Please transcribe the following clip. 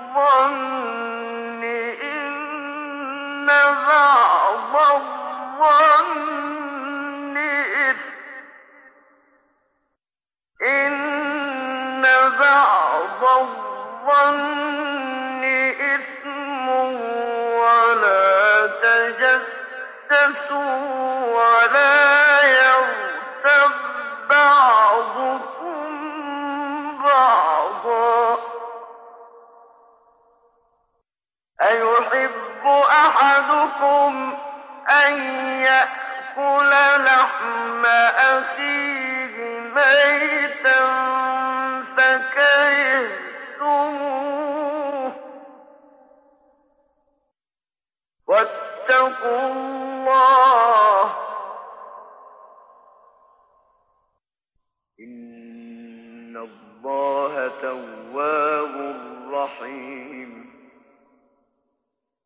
الظن إن بعض الظن إثم إن بعض الظن إثم ولا تجسسوا ولا يغتب بعضكم بعضا أيحب أحدكم أن يأكل لحم أخيه ميتا فكرهتموه واتقوا الله إن الله